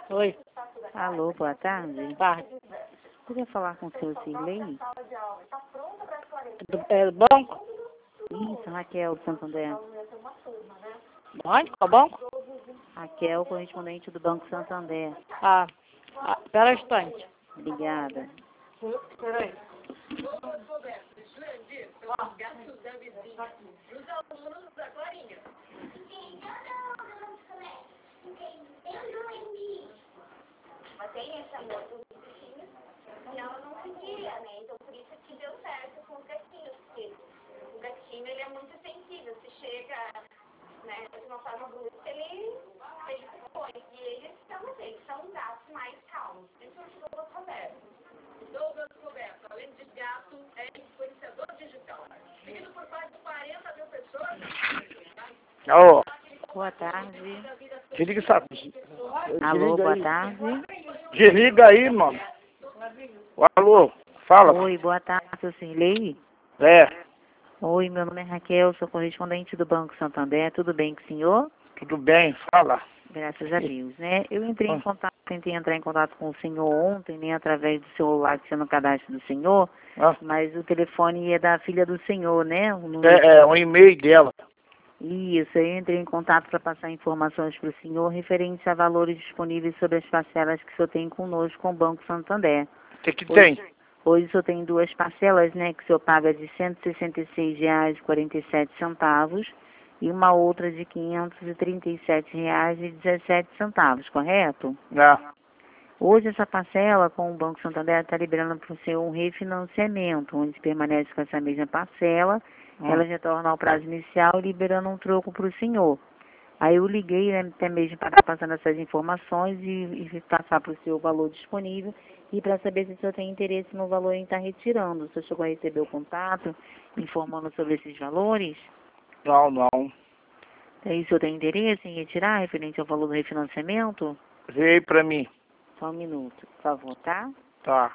Oi, Alô, boa tarde. tarde. Queria falar com o seu Cirlei? Do banco? Isso, Raquel do Santander. Onde? Qual banco? Raquel, correspondente do Banco Santander. Pera um instante. Obrigada. Peraí. Mas tem esse amor dos bichinhos e ela não queria, né? Então por isso que deu certo com os gatinhos, porque o gatinho ele é muito sensível, se chega, né, de uma forma brusca, ele se põe. E eles são gatos mais calmos, principalmente o Douglas Roberto. Douglas Roberto, além de gato, é influenciador digital. Seguido por mais de 40 mil pessoas. Alô, Boa tarde. desliga essa... Alô, Desliga boa aí. tarde. Desliga aí, mano. Alô, fala. Oi, boa tarde, seu Cirlei. É, Oi, meu nome é Raquel, sou correspondente do Banco Santander. Tudo bem com o senhor? tudo bem, fala. Graças a Deus, né? Eu tentei entrar em contato com o senhor ontem, né, através do celular que tinha no cadastro do senhor, Ah, mas o telefone é da filha do senhor, né? O número é um e-mail dela. Isso, eu entrei em contato para passar informações para o senhor referente a valores disponíveis sobre as parcelas que o senhor tem conosco com o Banco Santander. O que tem? Hoje o senhor tem duas parcelas, né, que o senhor paga de R$ 166,47 e uma outra de R$ 537,17, correto? Ah, Hoje essa parcela com o Banco Santander está liberando para o senhor um refinanciamento, onde permanece com essa mesma parcela, ela retorna ao prazo inicial, liberando um troco para o senhor. Aí eu liguei, né, até mesmo para estar passando essas informações e passar para o senhor o valor disponível e para saber se o senhor tem interesse no valor em estar retirando. O senhor chegou a receber o contato informando sobre esses valores? não. Aí o senhor tem interesse em retirar referente ao valor do refinanciamento? Veio pra mim. Só um minuto, por favor, tá? Tá.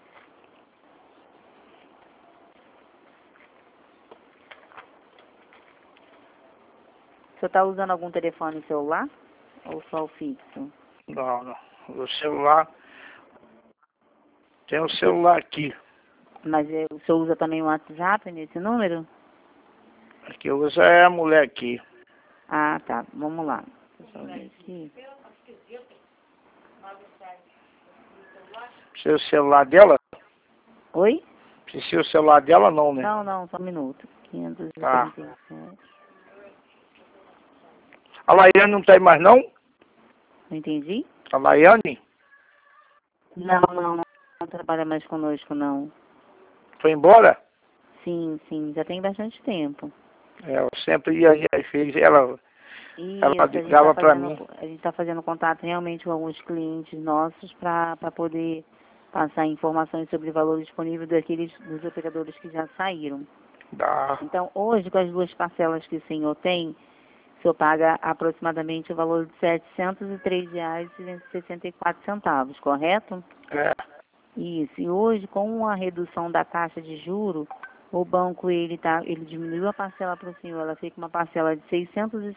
O senhor está usando algum telefone celular ou só o fixo? Não. O celular... Tem um celular aqui. Mas o senhor usa também o WhatsApp nesse número? Aqui eu uso é a mulher aqui. Ah, tá. Vamos lá. Deixa eu ver aqui. Precisa o celular dela? Oi? Precisa o celular dela não, né? Não, só um minuto. 547. Tá. A Laiane não tá aí mais não? Não entendi? A Laiane? Não trabalha mais conosco, não. Foi embora? Sim, já tem bastante tempo. Eu sempre ia fez ela Isso, ligava pra mim. a gente está fazendo contato realmente com alguns clientes nossos para poder passar informações sobre o valor disponível dos operadores que já saíram. Dá. Então, hoje, com as duas parcelas que o senhor tem, o senhor paga aproximadamente o valor de R$ 703,64, correto? É. Isso. E hoje, com a redução da taxa de juro, o banco ele diminuiu a parcela para o senhor. Ela fica uma parcela de R$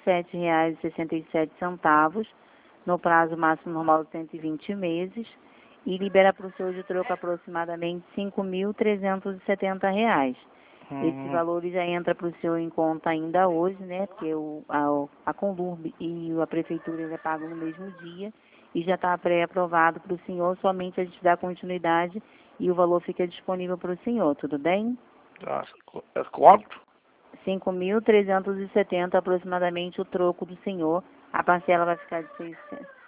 607,67 no prazo máximo normal de 120 meses e libera para o senhor de troco aproximadamente R$ 5.370. Esse valor já entra para o senhor em conta ainda hoje, né? Porque a Conlurb e a prefeitura ainda pagam no mesmo dia e já está pré-aprovado para o senhor, somente a gente dá continuidade e o valor fica disponível para o senhor, tudo bem? Nossa, quanto? 5.370 aproximadamente o troco do senhor. A parcela vai ficar de R$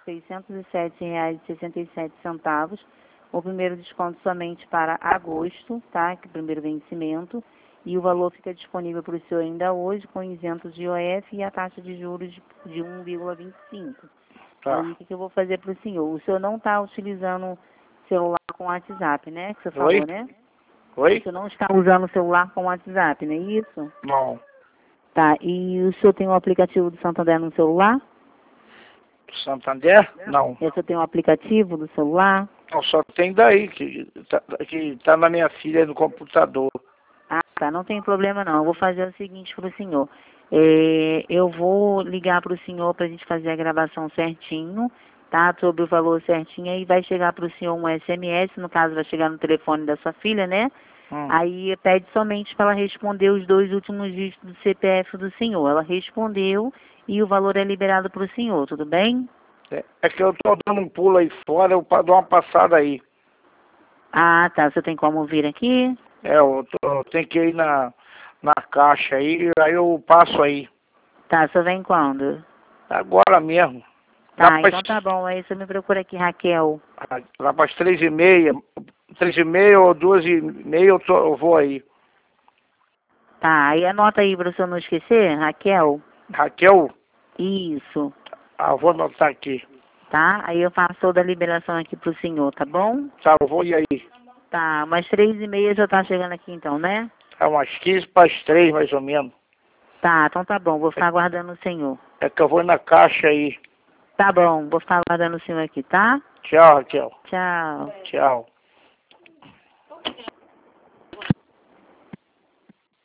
607,67. O primeiro desconto somente para agosto, tá? Que é o primeiro vencimento. E o valor fica disponível para o senhor ainda hoje, com isentos de IOF e a taxa de juros de 1,25. Tá. Aí o que eu vou fazer para o senhor? O senhor não está utilizando celular com WhatsApp, né? Que você Oi? falou, né? O Oi? senhor não está usando o celular com WhatsApp, não é isso? Não. Tá, e o senhor tem um aplicativo do Santander no celular? Santander? Não. E o senhor tem um aplicativo do celular? Não, só tem daí, que tá na minha filha no computador. Ah, tá, não tem problema não. Eu vou fazer o seguinte para o senhor. Eu vou ligar para o senhor para a gente fazer a gravação certinho tá? Sobre o valor certinho, aí vai chegar para o senhor um SMS, no caso vai chegar no telefone da sua filha, né? Aí pede somente para ela responder os 2 últimos dígitos do CPF do senhor. Ela respondeu e o valor é liberado para o senhor, tudo bem? É que eu tô dando um pulo aí fora, eu dou uma passada aí. Ah, tá. Você tem como vir aqui? Eu tenho que ir na caixa aí eu passo aí. Tá, você vem quando? Agora mesmo. Tá, então tá bom. Aí você me procura aqui, Raquel. Lá para as 3h30. 3h30 ou 2h30 eu vou aí. Tá, aí anota aí pra você não esquecer, Raquel. Raquel? Isso. Ah, eu vou anotar aqui. Tá? Aí eu faço toda a liberação aqui pro senhor, tá bom? Tá, eu vou ir aí. Tá, umas 3h30 já tá chegando aqui então, né? É umas 15 para as 3 mais ou menos. Tá, então tá bom. Vou ficar aguardando o senhor. É que eu vou ir na caixa aí. Tá bom, vou ficar aguardando o senhor aqui, tá? Tchau, Raquel. Tchau. Tchau.